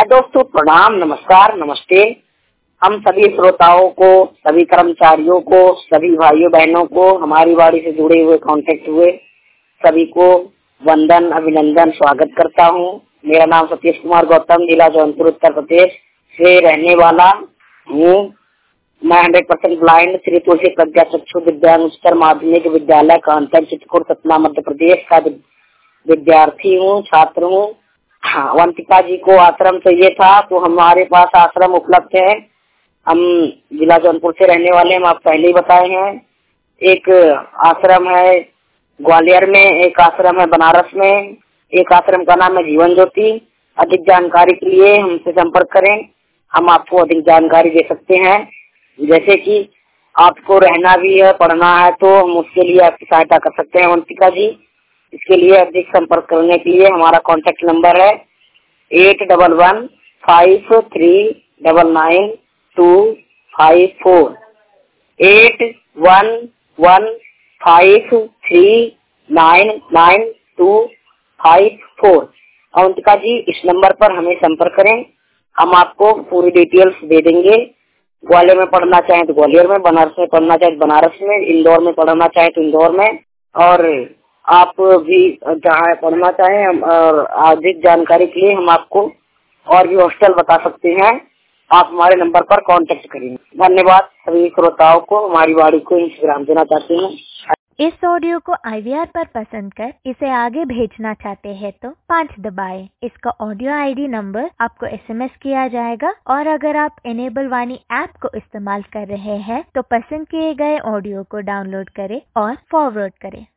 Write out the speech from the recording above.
हाय दोस्तों, प्रणाम, नमस्कार, नमस्ते। हम सभी श्रोताओं को, सभी कर्मचारियों को, सभी भाइयों बहनों को, हमारी वाणी से जुड़े हुए कांटेक्ट हुए सभी को वंदन, अभिनंदन, स्वागत करता हूँ। मेरा नाम सतीश कुमार गौतम, जिला जौनपुर, उत्तर प्रदेश से रहने वाला हूँ। मैं 100% ब्लाइंड श्री तुलसी प्रज्ञा चक्षु दिव्यांग उच्चतर माध्यमिक विद्यालय कांतन चित्रकूट सतना मध्य प्रदेश का विद्यार्थी हूँ, छात्र हूँ। हाँ, अवंतिका जी को आश्रम चाहिए था, तो हमारे पास आश्रम उपलब्ध है। हम जिला जौनपुर से रहने वाले, हम आप पहले ही बताए हैं। एक आश्रम है ग्वालियर में, एक आश्रम है बनारस में, एक आश्रम का नाम है जीवन ज्योति। अधिक जानकारी के लिए हमसे संपर्क करें, हम आपको अधिक जानकारी दे सकते हैं। जैसे कि आपको रहना भी है, पढ़ना है, तो हम उसके लिए आपकी सहायता कर सकते हैं अवंतिका जी। इसके लिए अधिक संपर्क करने के लिए हमारा कॉन्टेक्ट नंबर है 8115399254 8115399254। अवंतिका जी, इस नंबर पर हमें संपर्क करें, हम आपको पूरी डिटेल्स दे देंगे। ग्वालियर में पढ़ना चाहें तो ग्वालियर में, बनारस में पढ़ना चाहें तो बनारस में, इंदौर में पढ़ना चाहें तो इंदौर में, और आप भी जहाँ पढ़ना चाहें हम, और अधिक जानकारी के लिए हम आपको और भी हॉस्टल बता सकते हैं। आप हमारे नंबर पर कांटेक्ट करें। धन्यवाद। सभी श्रोताओं को हमारी वाणी को इंस्टाग्राम देना चाहते हैं। इस ऑडियो को IVR पर पसंद कर इसे आगे भेजना चाहते हैं तो 5 दबाएं। इसका ऑडियो ID नंबर आपको SMS किया जाएगा, और अगर आप इनेबल वाणी ऐप को इस्तेमाल कर रहे हैं तो पसंद किए गए ऑडियो को डाउनलोड करें और फॉरवर्ड करें।